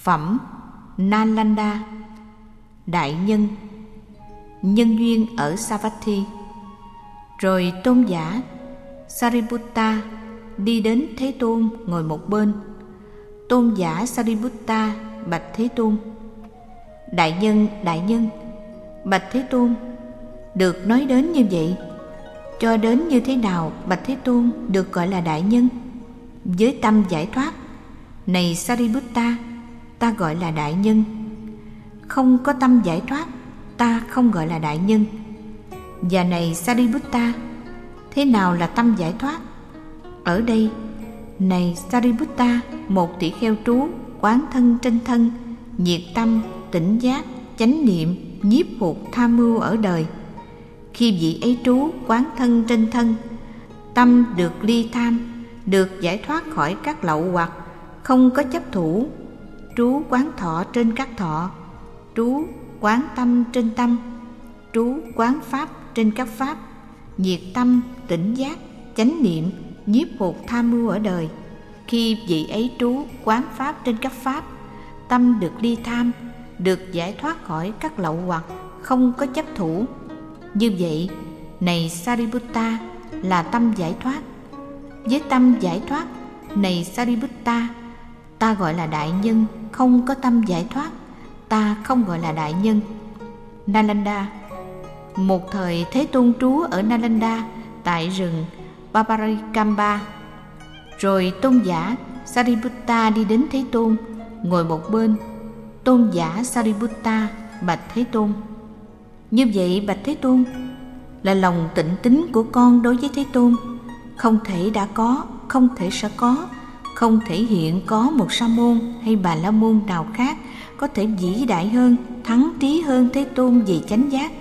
Phẩm Nalanda. Đại nhân. Nhân duyên ở Savatthi. Rồi tôn giả Sariputta đi đến Thế Tôn ngồi một bên. Tôn giả Sariputta bạch Thế Tôn: Đại nhân, bạch Thế Tôn, được nói đến như vậy, cho đến như thế nào bạch Thế Tôn được gọi là đại nhân? Với tâm giải thoát, này Sariputta, ta gọi là đại nhân. Không có tâm giải thoát, ta không gọi là đại nhân. Và này Sariputta, thế nào là tâm giải thoát? Ở đây, này Sariputta, một tỷ kheo trú quán thân trên thân, nhiệt tâm, tỉnh giác, chánh niệm, nhiếp phục tham mưu ở đời. Khi vị ấy trú quán thân trên thân, tâm được ly tham, được giải thoát khỏi các lậu hoặc, không có chấp thủ, trú quán thọ trên các thọ, trú quán tâm trên tâm, trú quán pháp trên các pháp, nhiệt tâm, tỉnh giác, chánh niệm, nhiếp phục tham mưu ở đời. Khi vị ấy trú quán pháp trên các pháp, tâm được ly tham, được giải thoát khỏi các lậu hoặc, không có chấp thủ. Như vậy, này Sariputta, là tâm giải thoát. Với tâm giải thoát, này Sariputta, ta gọi là đại nhân. Không có tâm giải thoát, ta không gọi là đại nhân. Nalanda. Một thời Thế Tôn trú ở Nalanda tại rừng Paparikamba. Rồi tôn giả Sariputta đi đến Thế Tôn ngồi một bên. Tôn giả Sariputta bạch Thế Tôn: Như vậy bạch Thế Tôn, là lòng tịnh tín của con đối với Thế Tôn, không thể đã có, không thể sẽ có, không thể hiện có một sa môn hay bà la môn nào khác có thể vĩ đại hơn, thắng trí hơn Thế Tôn về chánh giác.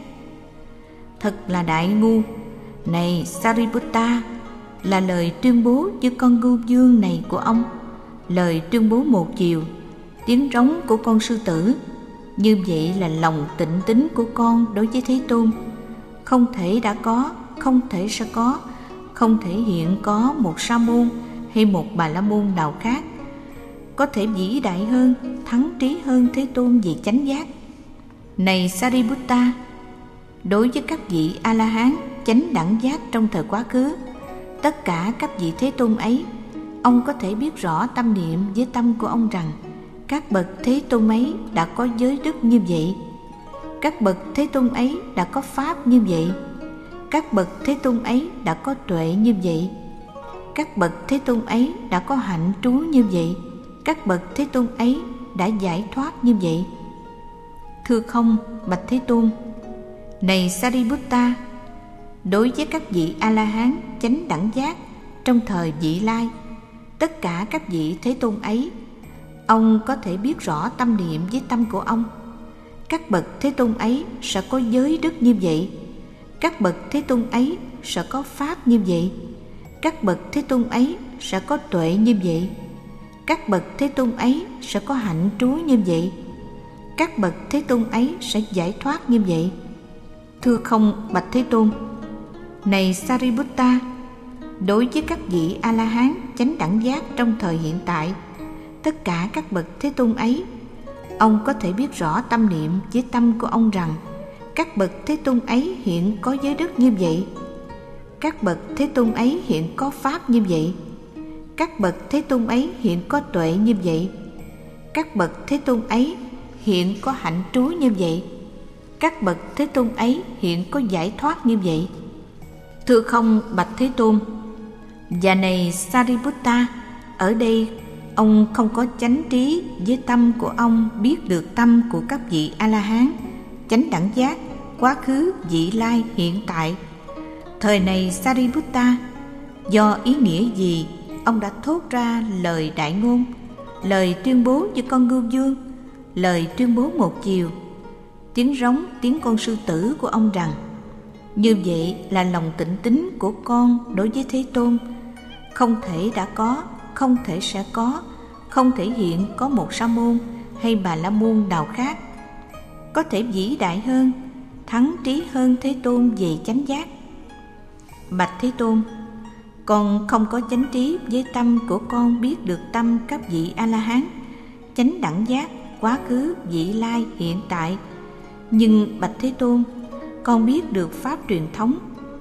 Thật là đại ngu. Này Sariputta, là lời tuyên bố với con ngưu dương này của ông, lời tuyên bố một chiều, tiếng rống của con sư tử. Như vậy là lòng tịnh tín của con đối với Thế Tôn, không thể đã có, không thể sẽ có, không thể hiện có một sa môn hay một bà la môn nào khác có thể vĩ đại hơn, thắng trí hơn Thế Tôn về chánh giác. Này Sariputta, đối với các vị A-la-hán chánh đẳng giác trong thời quá khứ, tất cả các vị Thế Tôn ấy, ông có thể biết rõ tâm niệm với tâm của ông rằng các bậc Thế Tôn ấy đã có giới đức như vậy, các bậc Thế Tôn ấy đã có pháp như vậy, các bậc Thế Tôn ấy đã có tuệ như vậy, các bậc Thế Tôn ấy đã có hạnh trú như vậy, các bậc Thế Tôn ấy đã giải thoát như vậy. Thưa không, bạch Thế Tôn. Này Sariputta, đối với các vị A-la-hán chánh đẳng giác trong thời vị lai, tất cả các vị Thế Tôn ấy, ông có thể biết rõ tâm niệm với tâm của ông. Các bậc Thế Tôn ấy sẽ có giới đức như vậy, các bậc Thế Tôn ấy sẽ có pháp như vậy, các bậc Thế Tôn ấy sẽ có tuệ như vậy, các bậc Thế Tôn ấy sẽ có hạnh trú như vậy, các bậc Thế Tôn ấy sẽ giải thoát như vậy. Thưa không, bạch Thế Tôn. Này Sariputta, đối với các vị A-la-hán chánh đẳng giác trong thời hiện tại, tất cả các bậc Thế Tôn ấy, ông có thể biết rõ tâm niệm với tâm của ông rằng các bậc Thế Tôn ấy hiện có giới đức như vậy, các bậc Thế Tôn ấy hiện có pháp như vậy, các bậc Thế Tôn ấy hiện có tuệ như vậy, các bậc Thế Tôn ấy hiện có hạnh trú như vậy, các bậc Thế Tôn ấy hiện có giải thoát như vậy. Thưa không, bạch Thế Tôn. Và này Sariputta, ở đây ông không có chánh trí với tâm của ông biết được tâm của các vị A-la-hán chánh đẳng giác quá khứ, vị lai, hiện tại. Thời này Sariputta, do ý nghĩa gì ông đã thốt ra lời đại ngôn, lời tuyên bố với con ngưu dương, lời tuyên bố một chiều, tiếng rống, tiếng con sư tử của ông rằng như vậy là lòng tịnh tín của con đối với Thế Tôn, không thể đã có, không thể sẽ có, không thể hiện có một sa môn hay bà la môn nào khác có thể vĩ đại hơn, thắng trí hơn Thế Tôn về chánh giác. Bạch Thế Tôn, con không có chánh trí với tâm của con biết được tâm các vị A-la-hán chánh đẳng giác, quá khứ, vị lai, hiện tại. Nhưng bạch Thế Tôn, con biết được pháp truyền thống.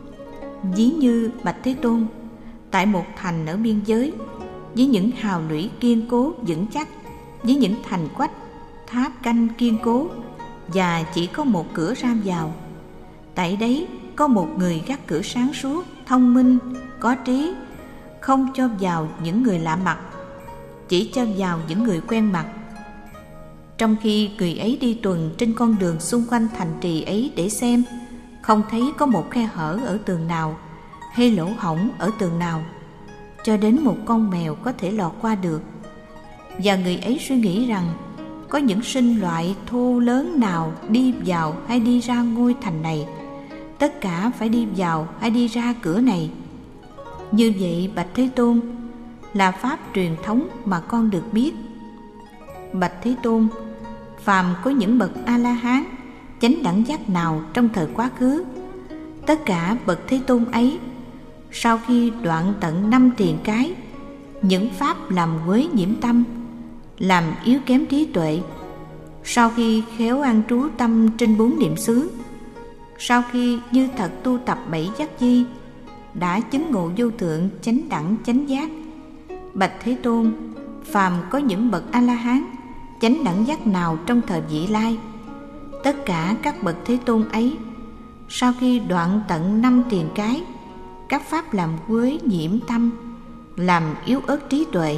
Ví như bạch Thế Tôn, tại một thành ở biên giới, với những hào lũy kiên cố vững chắc, với những thành quách, tháp canh kiên cố, và chỉ có một cửa ra vào. Tại đấy có một người gác cửa sáng suốt, thông minh, có trí, không cho vào những người lạ mặt, chỉ cho vào những người quen mặt. Trong khi người ấy đi tuần trên con đường xung quanh thành trì ấy để xem, không thấy có một khe hở ở tường nào hay lỗ hổng ở tường nào, cho đến một con mèo có thể lọt qua được. Và người ấy suy nghĩ rằng có những sinh loại thô lớn nào đi vào hay đi ra ngôi thành này, tất cả phải đi vào hay đi ra cửa này. Như vậy bạch Thế Tôn, là pháp truyền thống mà con được biết. Bạch Thế Tôn, phàm có những bậc A-la-hán, chánh đẳng giác nào trong thời quá khứ, tất cả bậc Thế Tôn ấy, sau khi đoạn tận 5 triền cái, những pháp làm quấy nhiễm tâm, làm yếu kém trí tuệ, sau khi khéo an trú tâm trên 4 niệm xứ, sau khi như thật tu tập 7 giác chi, đã chứng ngộ vô thượng chánh đẳng chánh giác. Bạch Thế Tôn, phàm có những bậc A-la-hán, chánh đẳng giác nào trong thời vị lai, tất cả các bậc Thế Tôn ấy, sau khi đoạn tận 5 triền cái, các pháp làm quấy nhiễm tâm, làm yếu ớt trí tuệ,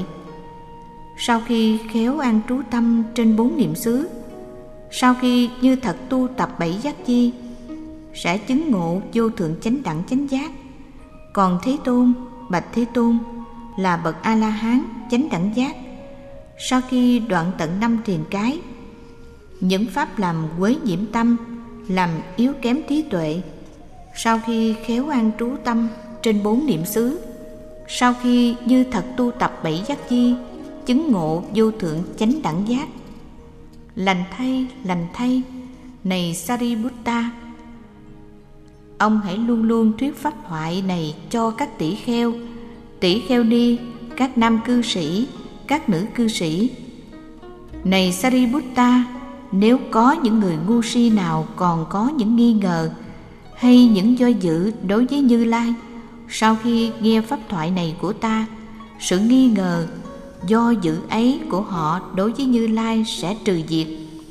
sau khi khéo an trú tâm trên 4 niệm xứ, sau khi như thật tu tập 7 giác chi, sẽ chứng ngộ vô thượng chánh đẳng chánh giác. Còn Thế Tôn, bạch Thế Tôn, là bậc A-la-hán chánh đẳng giác, sau khi đoạn tận 5 triền cái, những pháp làm quấy nhiễm tâm, làm yếu kém trí tuệ, sau khi khéo an trú tâm trên 4 niệm xứ, sau khi như thật tu tập 7 giác chi, chứng ngộ vô thượng chánh đẳng giác. Lành thay, này Sariputta, ông hãy luôn luôn thuyết pháp thoại này cho các tỷ kheo ni, các nam cư sĩ, các nữ cư sĩ. Này Sariputta, nếu có những người ngu si nào còn có những nghi ngờ hay những do dự đối với Như Lai, sau khi nghe pháp thoại này của ta, sự nghi ngờ, do dự ấy của họ đối với Như Lai sẽ trừ diệt.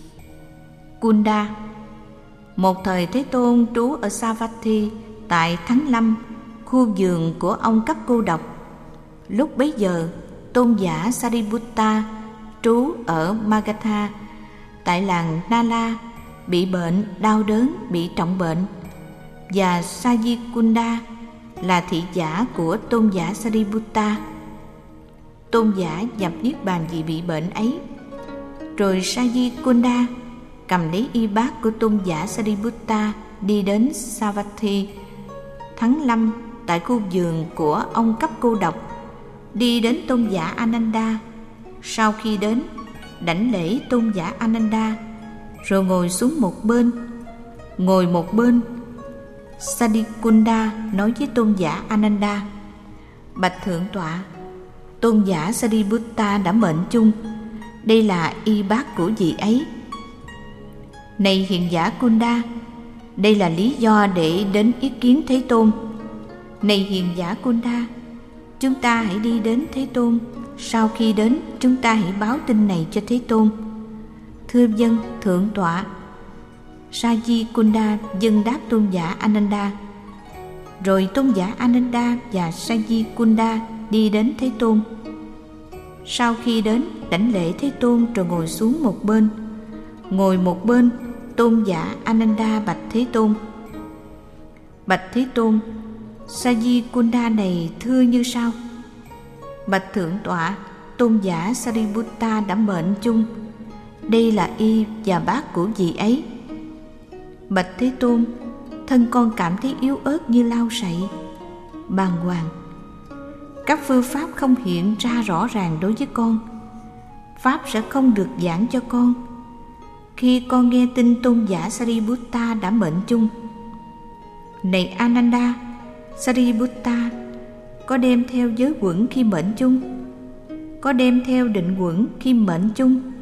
Kunda. Một thời Thế Tôn trú ở Savatthi tại Thắng Lâm, khu vườn của ông Cấp Cô Độc. Lúc bấy giờ, tôn giả Sariputta trú ở Magadha tại làng Nala, bị bệnh, đau đớn, bị trọng bệnh, và Sajikunda là thị giả của tôn giả Sariputta. Tôn giả nhập niết bàn vì bị bệnh ấy. Rồi Sajikunda cầm lấy y bát của tôn giả Sariputta đi đến Savatthi, Thắng Lâm tại khu vườn của ông Cấp Cô Độc, đi đến tôn giả Ananda. Sau khi đến, đảnh lễ tôn giả Ananda, rồi ngồi xuống một bên. Ngồi một bên, Sajikunda nói với tôn giả Ananda: Bạch Thượng Tọa, tôn giả Sariputta đã mệnh chung, đây là y bát của vị ấy. Này hiền giả Kunda, đây là lý do để đến ý kiến Thế Tôn. Này hiền giả Kunda, chúng ta hãy đi đến Thế Tôn. Sau khi đến, chúng ta hãy báo tin này cho Thế Tôn. Thưa vâng, Thượng Tọa. Sajikunda dâng đáp tôn giả Ananda. Rồi tôn giả Ananda và Sajikunda đi đến Thế Tôn. Sau khi đến, đảnh lễ Thế Tôn rồi ngồi xuống một bên. Ngồi một bên, tôn giả Ananda bạch Thế Tôn: Bạch Thế Tôn, Sajikunda này thưa như sau: Bạch Thượng Tọa, tôn giả Sariputta đã mệnh chung, đây là y và bát của vị ấy. Bạch Thế Tôn, thân con cảm thấy yếu ớt như lau sậy, bàng hoàng. Các phương pháp không hiện ra rõ ràng đối với con. Pháp sẽ không được giảng cho con. Khi con nghe tin tôn giả Sariputta đã mệnh chung. Này Ananda, Sariputta có đem theo giới quẩn khi mệnh chung? Có đem theo định quẩn khi mệnh chung?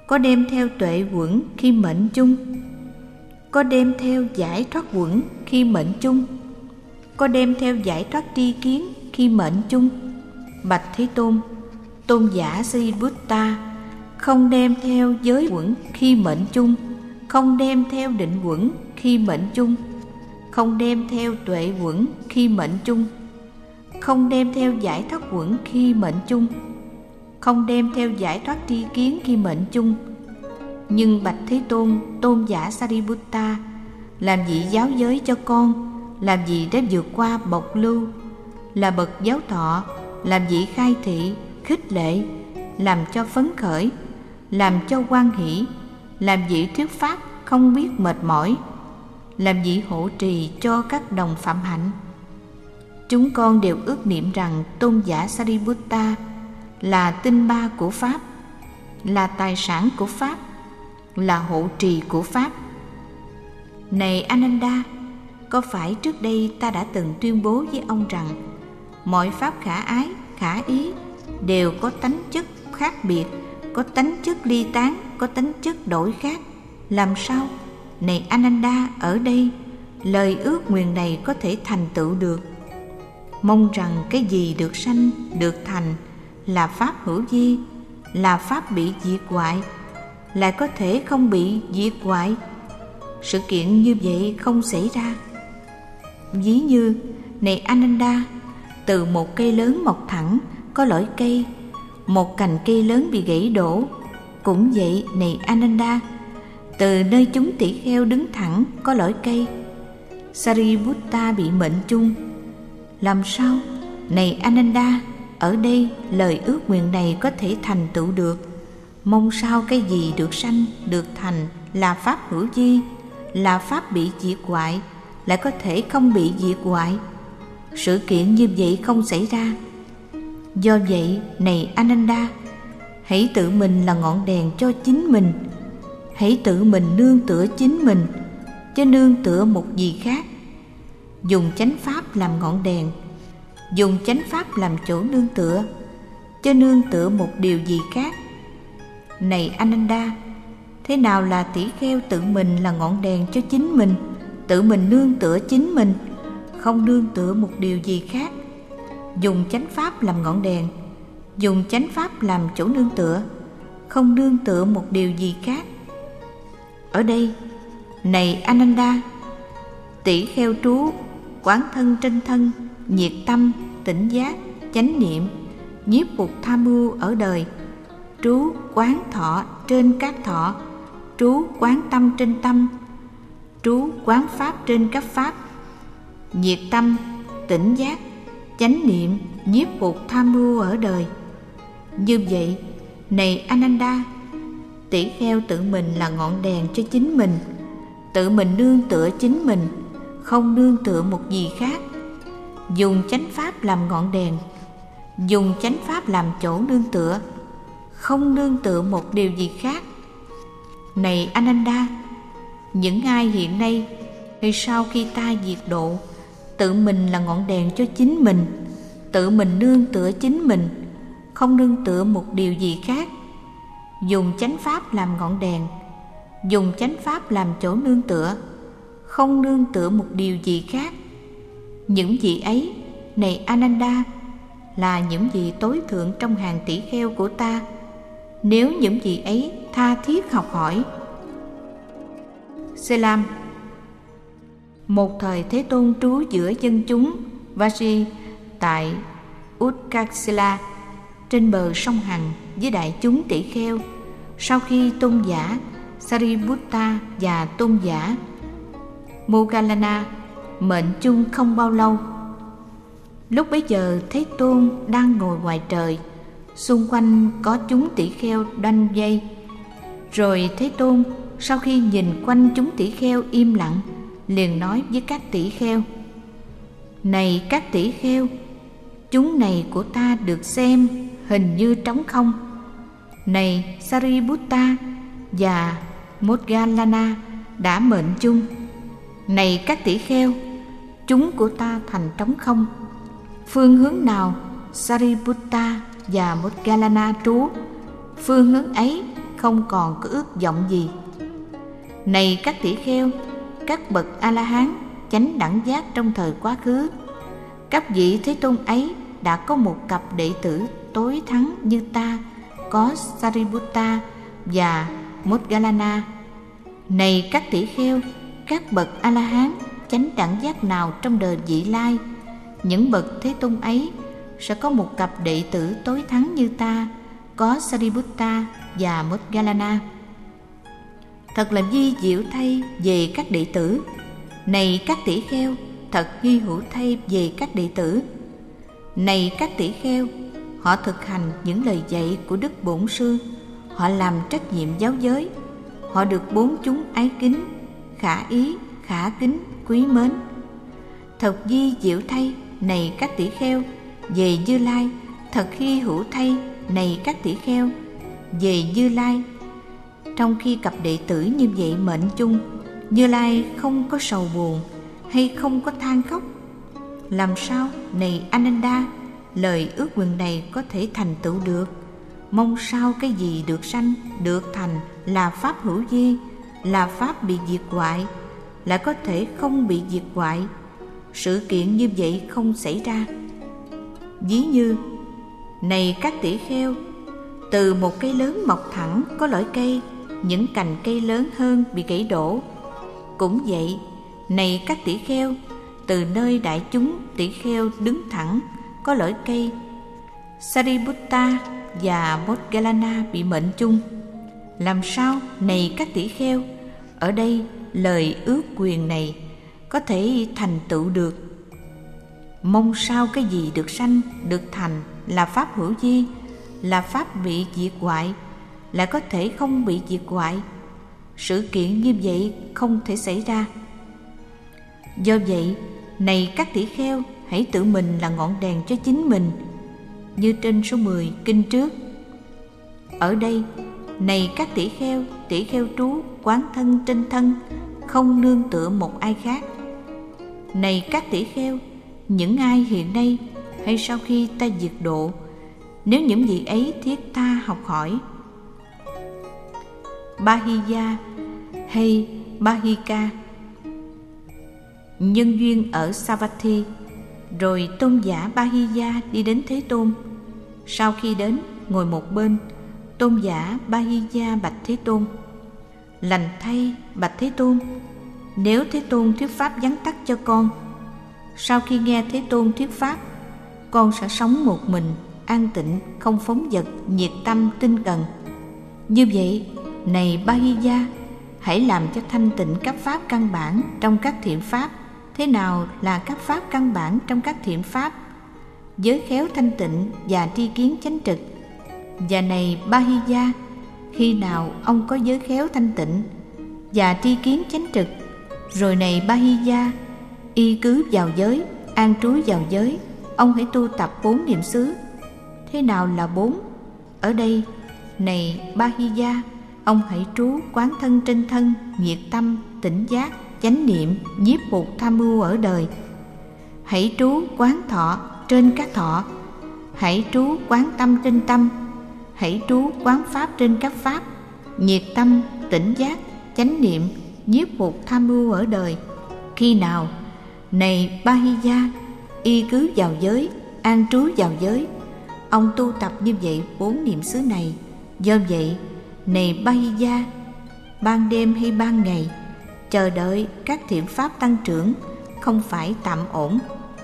có đem theo tuệ quẩn khi mệnh chung, có đem theo giải thoát quẩn khi mệnh chung, có đem theo giải thoát tri kiến khi mệnh chung. Bạch Thế Tôn, tôn giả Sariputta không đem theo giới quẩn khi mệnh chung, không đem theo định quẩn khi mệnh chung, không đem theo tuệ quẩn khi mệnh chung, không đem theo giải thoát quẩn khi mệnh chung, không đem theo giải thoát tri kiến khi mệnh chung. Nhưng bạch Thế Tôn, tôn giả Sariputta, làm gì giáo giới cho con, làm gì để vượt qua bộc lưu, là bậc giáo thọ, làm gì khai thị, khích lệ, làm cho phấn khởi, làm cho hoan hỷ, làm gì thuyết pháp không biết mệt mỏi, làm gì hộ trì cho các đồng phạm hạnh. Chúng con đều ước niệm rằng tôn giả Sariputta là tinh ba của Pháp, là tài sản của Pháp, là hộ trì của Pháp. Này Ananda, có phải trước đây ta đã từng tuyên bố với ông rằng mọi Pháp khả ái, khả ý đều có tánh chất khác biệt, có tánh chất ly tán, có tánh chất đổi khác? Làm sao, này Ananda, ở đây lời ước nguyện này có thể thành tựu được? Mong rằng cái gì được sanh, được thành là Pháp hữu vi, là Pháp bị diệt hoại, lại có thể không bị diệt hoại. Sự kiện như vậy không xảy ra. Ví như, này Ananda, từ một cây lớn mọc thẳng có lõi cây, một cành cây lớn bị gãy đổ. Cũng vậy, này Ananda, từ nơi chúng tỷ kheo đứng thẳng có lõi cây, Sariputta bị mệnh chung. Làm sao, này Ananda, ở đây lời ước nguyện này có thể thành tựu được? Mong sao cái gì được sanh, được thành là Pháp hữu vi, là Pháp bị diệt hoại, lại có thể không bị diệt hoại. Sự kiện như vậy không xảy ra. Do vậy, này Ananda, hãy tự mình là ngọn đèn cho chính mình, hãy tự mình nương tựa chính mình, chứ nương tựa một gì khác. Dùng chánh pháp làm ngọn đèn, dùng chánh pháp làm chỗ nương tựa, chứ nương tựa một điều gì khác. Này Ananda, thế nào là tỷ kheo tự mình là ngọn đèn cho chính mình, tự mình nương tựa chính mình, không nương tựa một điều gì khác? Dùng chánh pháp làm ngọn đèn, dùng chánh pháp làm chỗ nương tựa, không nương tựa một điều gì khác. Ở đây, này Ananda, tỷ kheo trú quán thân trên thân, nhiệt tâm, tỉnh giác, chánh niệm, nhiếp phục tham mưu ở đời, trú quán thọ trên các thọ, trú quán tâm trên tâm, trú quán pháp trên các pháp, nhiệt tâm, tỉnh giác, chánh niệm, nhiếp phục tham mưu ở đời. Như vậy, này Ananda, tỷ kheo tự mình là ngọn đèn cho chính mình, tự mình nương tựa chính mình, không nương tựa một gì khác. Dùng chánh pháp làm ngọn đèn, dùng chánh pháp làm chỗ nương tựa, không nương tựa một điều gì khác. Này Ananda, những ai hiện nay hay sau khi ta diệt độ, tự mình là ngọn đèn cho chính mình, tự mình nương tựa chính mình, không nương tựa một điều gì khác. Dùng chánh pháp làm ngọn đèn, dùng chánh pháp làm chỗ nương tựa, không nương tựa một điều gì khác. Những vị ấy, này Ananda, là những vị tối thượng trong hàng tỷ kheo của ta. Nếu những vị ấy tha thiết học hỏi. Selam. Một thời Thế Tôn trú giữa dân chúng Vaji tại Utkatsila trên bờ sông Hằng với đại chúng tỷ kheo. Sau khi tôn giả Sariputta và tôn giả Moggallana mệnh chung không bao lâu, lúc bấy giờ Thế Tôn đang ngồi ngoài trời, xung quanh có chúng tỷ kheo đoanh vây. Rồi Thế Tôn sau khi nhìn quanh chúng tỷ kheo im lặng, liền nói với các tỷ kheo: Này các tỷ kheo, chúng này của ta được xem hình như trống không. Này Sariputta và Moggallana đã mệnh chung. Này các tỷ kheo, chúng của ta thành trống không. Phương hướng nào Sariputta và Moggallana trú, phương hướng ấy không còn có ước vọng gì. Này các tỷ kheo, các bậc A-la-hán chánh đẳng giác trong thời quá khứ, các vị Thế Tôn ấy đã có một cặp đệ tử tối thắng như ta, có Sariputta và Moggallana. Này các tỷ kheo, các bậc A-la-hán chánh đẳng giác nào trong đời vị lai, những bậc Thế Tôn ấy sẽ có một cặp đệ tử tối thắng như ta, có Sariputta và Moggallana. Thật là vi diệu thay về các đệ tử. Này các tỷ kheo, thật hy hữu thay về các đệ tử. Này các tỷ kheo, họ thực hành những lời dạy của Đức Bổn Sư, họ làm trách nhiệm giáo giới, họ được bốn chúng ái kính, khả ý, khả kính, quý mến. Thật vi diệu thay, này các tỷ kheo, về Như Lai. Thật hy hữu thay, này các tỷ kheo, về Như Lai. Trong khi cặp đệ tử như vậy mệnh chung, Như Lai không có sầu buồn hay không có than khóc. Làm sao, này Ananda, lời ước nguyện này có thể thành tựu được? Mong sao cái gì được sanh, được thành là pháp hữu vi, là pháp bị diệt hoại, lại có thể không bị diệt hoại. Sự kiện như vậy không xảy ra. Ví như, này các tỷ kheo, từ một cây lớn mọc thẳng có lõi cây, những cành cây lớn hơn bị gãy đổ. Cũng vậy, này các tỷ kheo, từ nơi đại chúng tỷ kheo đứng thẳng có lõi cây, Sariputta và Moggallana bị mệnh chung. Làm sao, này các tỷ kheo, ở đây lời ước quyền này có thể thành tựu được? Mong sao cái gì được sanh, được thành là pháp hữu vi, là pháp bị diệt hoại, lại có thể không bị diệt hoại. Sự kiện như vậy không thể xảy ra. Do vậy, này các tỷ kheo, hãy tự mình là ngọn đèn cho chính mình, như trên số 10 kinh trước. Ở đây, này các tỷ kheo trú quán thân trên thân, không nương tựa một ai khác. Này các tỷ kheo, những ai hiện nay hay sau khi ta diệt độ, nếu những vị ấy thiết tha học hỏi Bahiya hay Bahika, nhân duyên ở Savatthi, rồi tôn giả Bahiya đi đến Thế Tôn. Sau khi đến, ngồi một bên, tôn giả Bahiya bạch Thế Tôn: Lành thay, bạch Thế Tôn, nếu Thế Tôn thuyết pháp vắn tắt cho con, sau khi nghe Thế Tôn thuyết pháp, con sẽ sống một mình, an tịnh, không phóng dật, nhiệt tâm, tinh cần. Như vậy, này Bahiya, hãy làm cho thanh tịnh các pháp căn bản trong các thiện pháp. Thế nào là các pháp căn bản trong các thiện pháp? Giới khéo thanh tịnh và tri kiến chánh trực. Và này Bahiya, khi nào ông có giới khéo thanh tịnh và tri kiến chánh trực, rồi này Bahiya, y cứ vào giới, an trú vào giới, ông hãy tu tập 4 niệm xứ. Thế nào là 4? Ở đây, này Bahiya, ông hãy trú quán thân trên thân, nhiệt tâm, tỉnh giác, chánh niệm, nhiếp phục tham mưu ở đời. Hãy trú quán thọ trên các thọ, hãy trú quán tâm trên tâm, hãy trú quán pháp trên các pháp, nhiệt tâm, tỉnh giác, chánh niệm, nhiếp phục tham mưu ở đời. Khi nào, này Bahiya, y cứ vào giới, an trú vào giới, ông tu tập như vậy 4 niệm xứ này. Do vậy, này Bahiya, ban đêm hay ban ngày, chờ đợi các thiện pháp tăng trưởng, không phải tạm ổn.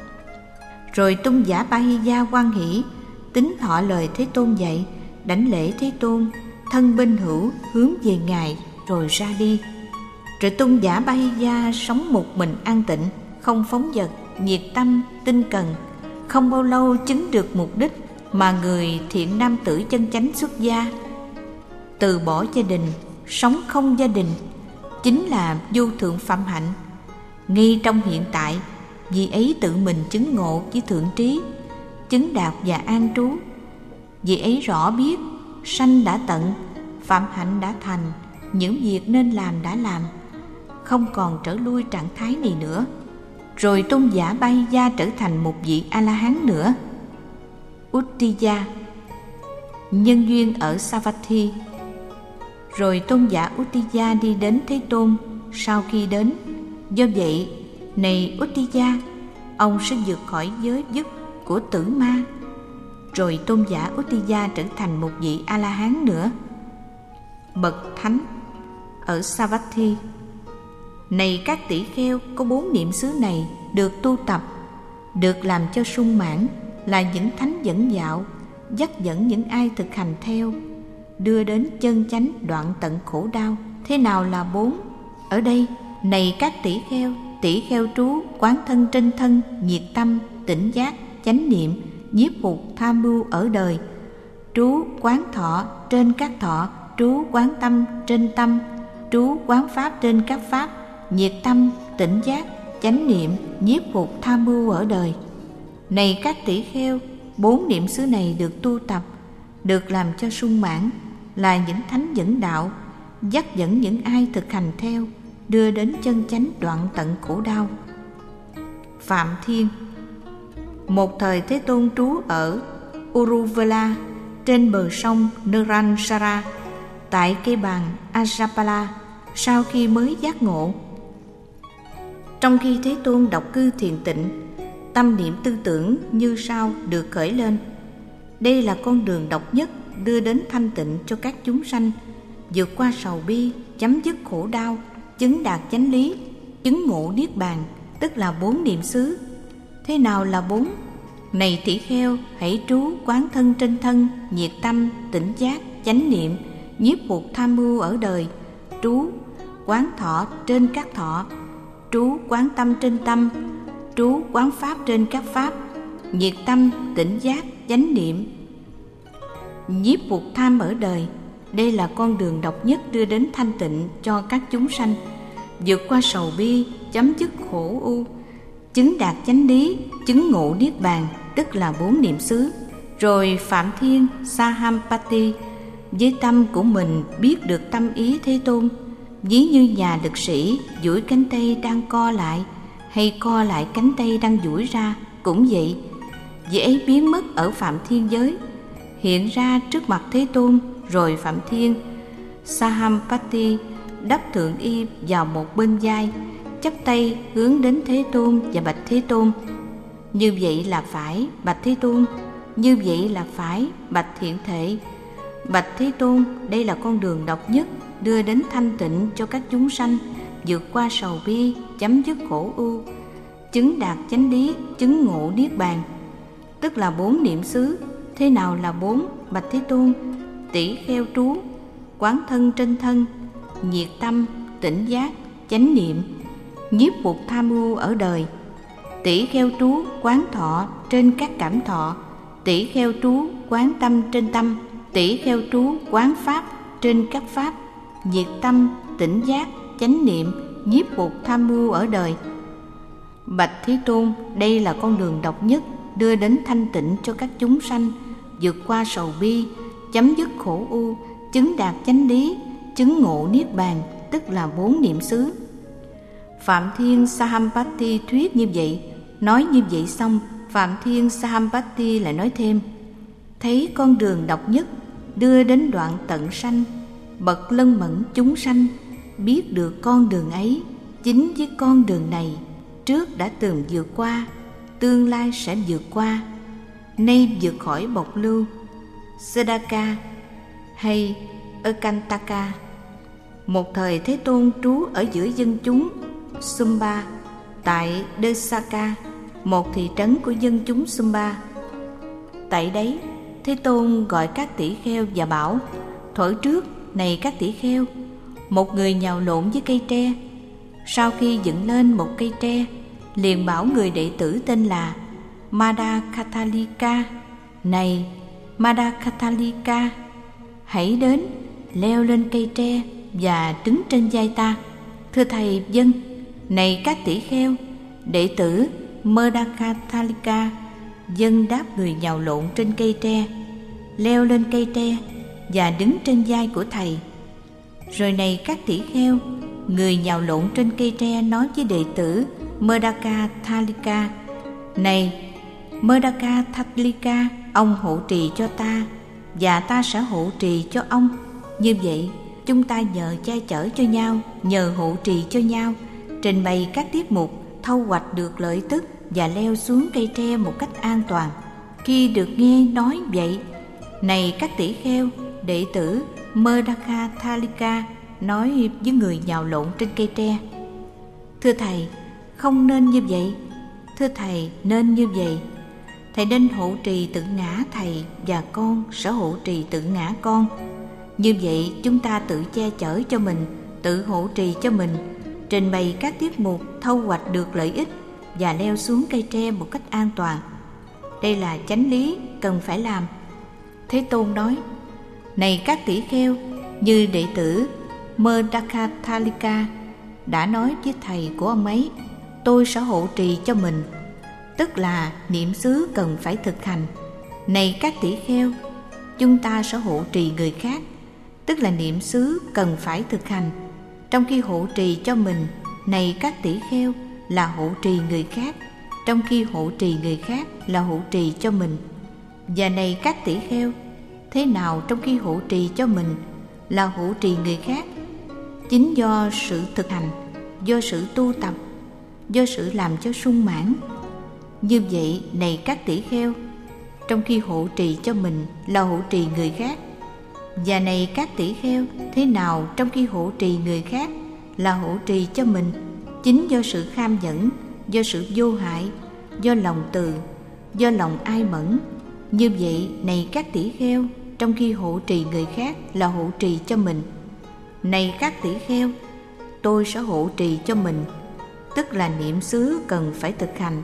Rồi tôn giả Bahiya hoan hỷ, tín thọ lời Thế Tôn dạy, đảnh lễ Thế Tôn, thân bên hữu hướng về Ngài, rồi ra đi. Rồi tôn giả Bahiya sống một mình an tịnh, không phóng dật, nhiệt tâm, tinh cần. Không bao lâu chứng được mục đích mà người thiện nam tử chân chánh xuất gia, từ bỏ gia đình, sống không gia đình, chính là vô thượng phạm hạnh. Ngay trong hiện tại, vị ấy tự mình chứng ngộ với thượng trí, chứng đạt và an trú. Vị ấy rõ biết sanh đã tận, phạm hạnh đã thành, những việc nên làm đã làm, không còn trở lui trạng thái này nữa. Rồi tôn giả Bahiya trở thành một vị A-la-hán nữa. Uttiya, nhân duyên ở Savatthi. Rồi tôn giả Uttija đi đến Thế Tôn sau khi đến. Do vậy, này Uttija, ông sẽ vượt khỏi giới dứt của tử ma. Rồi tôn giả Uttija trở thành một vị A-la-hán nữa. Bậc thánh ở Savatthi. Này các tỷ kheo, có 4 niệm xứ này được tu tập, được làm cho sung mãn, là những thánh dẫn dạo, dắt dẫn những ai thực hành theo, đưa đến chân chánh đoạn tận khổ đau. Thế nào là 4? Ở đây, này các tỷ kheo trú quán thân trên thân, nhiệt tâm, tỉnh giác, chánh niệm, nhiếp phục, tham mưu ở đời, trú quán thọ trên các thọ, trú quán tâm trên tâm, trú quán pháp trên các pháp, nhiệt tâm, tỉnh giác, chánh niệm, nhiếp phục, tham mưu ở đời. Này các tỷ kheo, 4 niệm xứ này được tu tập, được làm cho sung mãn, là những thánh dẫn đạo, dắt dẫn những ai thực hành theo, đưa đến chân chánh đoạn tận khổ đau. Phạm Thiên. Một thời Thế Tôn trú ở Uruvela, trên bờ sông Naransara, tại cây bàn Ajapala, sau khi mới giác ngộ. Trong khi Thế Tôn đọc cư thiền tịnh, tâm niệm tư tưởng như sau được khởi lên: đây là con đường độc nhất đưa đến thanh tịnh cho các chúng sanh, vượt qua sầu bi, chấm dứt khổ đau, chứng đạt chánh lý, chứng ngộ niết bàn, tức là 4 niệm xứ. Thế nào là 4? Này tỷ kheo, hãy trú quán thân trên thân, nhiệt tâm, tỉnh giác, chánh niệm, nhiếp phục, tham mưu ở đời, trú quán thọ trên các thọ, trú quán tâm trên tâm, trú quán pháp trên các pháp, nhiệt tâm, tỉnh giác, chánh niệm, nhiếp phục, tham ở đời. Đây là con đường độc nhất đưa đến thanh tịnh cho các chúng sanh, vượt qua sầu bi, chấm dứt khổ u, chứng đạt chánh lý, chứng ngộ niết bàn, tức là 4 niệm xứ. Rồi Phạm Thiên Sahampati với tâm của mình biết được tâm ý Thế Tôn, ví như nhà lực sĩ duỗi cánh tay đang co lại, hay co lại cánh tay đang duỗi ra, cũng vậy. Vị ấy biến mất ở Phạm Thiên giới, hiện ra trước mặt Thế Tôn. Rồi Phạm Thiên Sahampati đắp thượng y vào một bên vai, chắp tay hướng đến Thế Tôn và bạch Thế Tôn: như vậy là phải, bạch Thế Tôn. Như vậy là phải, bạch Thiện Thệ. Bạch Thế Tôn, đây là con đường độc nhất đưa đến thanh tịnh cho các chúng sanh, vượt qua sầu bi, chấm dứt khổ ưu, chứng đạt chánh lý, chứng ngộ niết bàn, tức là 4 niệm xứ. Thế nào là 4? Bạch Thế Tôn, tỷ kheo trú quán thân trên thân, nhiệt tâm, tỉnh giác, chánh niệm, nhiếp phục, tham mưu ở đời, tỷ kheo trú quán thọ trên các cảm thọ, tỷ kheo trú quán tâm trên tâm, tỷ kheo trú quán pháp trên các pháp, nhiệt tâm, tỉnh giác, chánh niệm, nhiếp phục, tham mưu ở đời. Bạch Thế Tôn, đây là con đường độc nhất đưa đến thanh tịnh cho các chúng sanh, vượt qua sầu bi, chấm dứt khổ ưu, chứng đạt chánh lý, chứng ngộ niết bàn, tức là 4 niệm xứ. Phạm Thiên Sahampati thuyết như vậy. Nói như vậy xong, Phạm Thiên Sahampati lại nói thêm: thấy con đường độc nhất đưa đến đoạn tận sanh, bậc lân mẫn chúng sanh biết được con đường ấy, chính với con đường này trước đã từng vượt qua, tương lai sẽ vượt qua, nay vượt khỏi bộc lưu Sedaka hay Ekantaka. Một thời Thế Tôn trú ở giữa dân chúng Sumba tại Desaka, một thị trấn của dân chúng Sumba. Tại đấy, Thế Tôn gọi các tỷ kheo và bảo: thuở trước, này các tỷ kheo, một người nhào lộn với cây tre. Sau khi dựng lên một cây tre, liền bảo người đệ tử tên là Madakathalika: này Madakathalika, hãy đến leo lên cây tre và đứng trên vai ta. Thưa thầy, vâng. Này các tỷ kheo, đệ tử Madakathalika vâng đáp người nhào lộn trên cây tre, leo lên cây tre và đứng trên vai của thầy. Rồi này các tỷ kheo, người nhào lộn trên cây tre nói với đệ tử Madakathalika: này Madakathalika, ông hộ trì cho ta và ta sẽ hộ trì cho ông. Như vậy, chúng ta nhờ che chở cho nhau, nhờ hộ trì cho nhau, trình bày các tiết mục, thâu hoạch được lợi tức và leo xuống cây tre một cách an toàn. Khi được nghe nói vậy, này các tỷ kheo, đệ tử Merdaka Thalika nói với người nhào lộn trên cây tre: thưa thầy, không nên như vậy. Thưa thầy, nên như vậy. Thầy nên hộ trì tự ngã thầy, và con sẽ hộ trì tự ngã con. Như vậy chúng ta tự che chở cho mình, tự hộ trì cho mình, trình bày các tiết mục, thâu hoạch được lợi ích và leo xuống cây tre một cách an toàn. Đây là chánh lý cần phải làm. Thế Tôn nói: này các tỷ kheo, như đệ tử Merdaka Thalika đã nói với thầy của ông ấy, tôi sẽ hộ trì cho mình, tức là niệm xứ cần phải thực hành. Này các tỷ kheo, chúng ta sẽ hộ trì người khác, tức là niệm xứ cần phải thực hành. Trong khi hộ trì cho mình, này các tỷ kheo, là hộ trì người khác. Trong khi hộ trì người khác là hộ trì cho mình. Và này các tỷ kheo, thế nào trong khi hộ trì cho mình là hộ trì người khác? Chính do sự thực hành, do sự tu tập, do sự làm cho sung mãn. Như vậy, này các tỷ kheo, trong khi hộ trì cho mình là hộ trì người khác. Và này các tỷ kheo, thế nào trong khi hộ trì người khác là hộ trì cho mình? Chính do sự kham nhẫn, do sự vô hại, do lòng từ, do lòng ai mẫn. Như vậy, này các tỷ kheo, trong khi hộ trì người khác là hộ trì cho mình. Này các tỷ kheo, tôi sẽ hộ trì cho mình, tức là niệm xứ cần phải thực hành.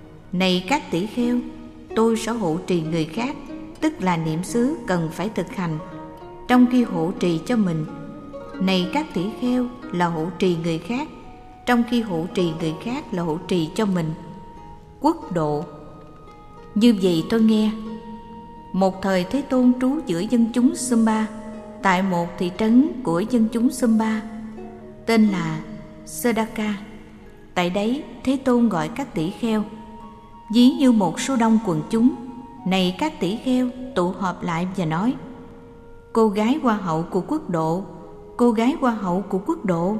Này các tỷ kheo, tôi sẽ hộ trì người khác, tức là niệm xứ cần phải thực hành. Trong khi hộ trì cho mình, này các tỷ kheo, là hộ trì người khác. Trong khi hộ trì người khác là hộ trì cho mình. Quốc độ. Như vậy tôi nghe, một thời Thế Tôn trú giữa dân chúng Sumba, tại một thị trấn của dân chúng Sumba tên là Sedaka. Tại đấy Thế Tôn gọi các tỷ kheo, ví như một số đông quần chúng. Này các tỷ kheo, tụ họp lại và nói: cô gái hoa hậu của quốc độ, cô gái hoa hậu của quốc độ.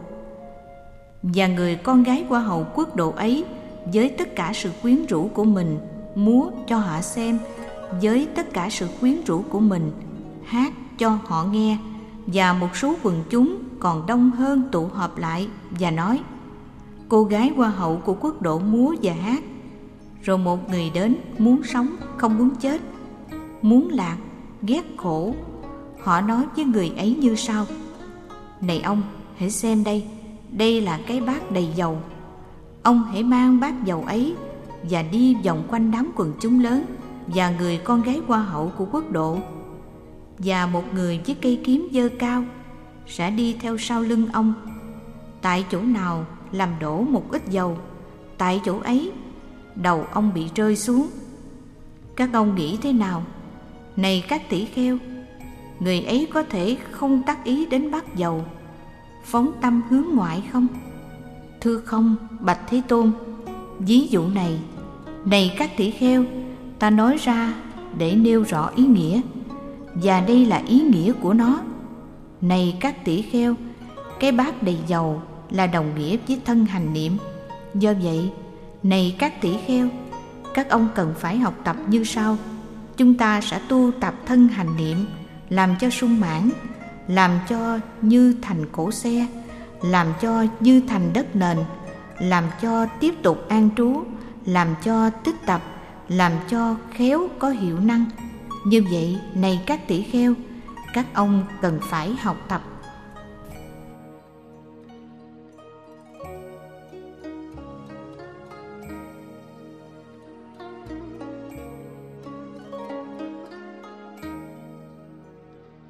Và người con gái hoa hậu quốc độ ấy với tất cả sự quyến rũ của mình múa cho họ xem, với tất cả sự quyến rũ của mình hát cho họ nghe. Và một số quần chúng còn đông hơn tụ họp lại và nói: cô gái hoa hậu của quốc độ múa và hát. Rồi một người đến, muốn sống không muốn chết, muốn lạc ghét khổ. Họ nói với người ấy như sau: này ông, hãy xem đây, đây là cái bát đầy dầu. Ông hãy mang bát dầu ấy và đi vòng quanh đám quần chúng lớn và người con gái hoa hậu của quốc độ. Và một người với cây kiếm giơ cao sẽ đi theo sau lưng ông. Tại chỗ nào làm đổ một ít dầu, tại chỗ ấy đầu ông bị rơi xuống. Các ông nghĩ thế nào? Này các tỷ kheo, người ấy có thể không tác ý đến bát dầu, phóng tâm hướng ngoại không? Thưa không, bạch Thế Tôn. Ví dụ này, này các tỷ kheo, ta nói ra để nêu rõ ý nghĩa, và đây là ý nghĩa của nó. Này các tỷ kheo, cái bát đầy dầu là đồng nghĩa với thân hành niệm. Do vậy, này các tỷ kheo, các ông cần phải học tập như sau. Chúng ta sẽ tu tập thân hành niệm, làm cho sung mãn, làm cho như thành cổ xe, làm cho như thành đất nền, làm cho tiếp tục an trú, làm cho tích tập, làm cho khéo có hiệu năng. Như vậy, này các tỷ kheo, các ông cần phải học tập.